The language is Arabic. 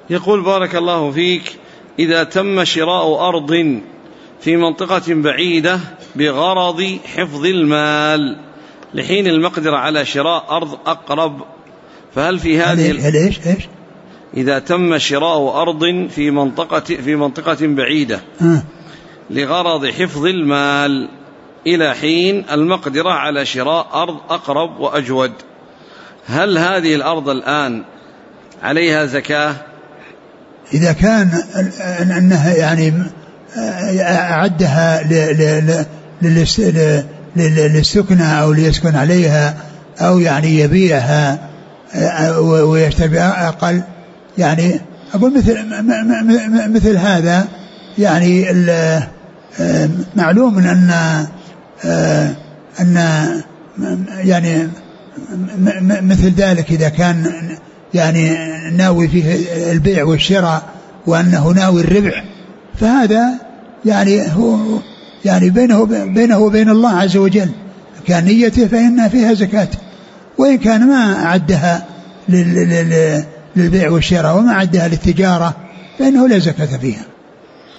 يقول بارك الله فيك: إذا تم شراء أرض في منطقة بعيدة بغرض حفظ المال لحين المقدرة على شراء أرض أقرب، فهل في هذه إيش؟ إذا تم شراء أرض في منطقة بعيدة لغرض حفظ المال إلى حين المقدرة على شراء أرض أقرب وأجود، هل هذه الأرض الآن عليها زكاة؟ إذا كان أنها يعني أعدها للسكنة أو ليسكن عليها أو يعني يبيعها ويشتري أقل، يعني أقول مثل هذا، يعني معلوم أن يعني مثل ذلك إذا كان يعني ناوي فيه البيع والشراء وأنه ناوي الربح، فهذا يعني هو يعني بينه وبين الله عز وجل، كان نيته فإن فيها زكاة، وإن كان ما أعدها للبيع والشراء وما أعدها للتجارة فإنه لا زكاة فيها.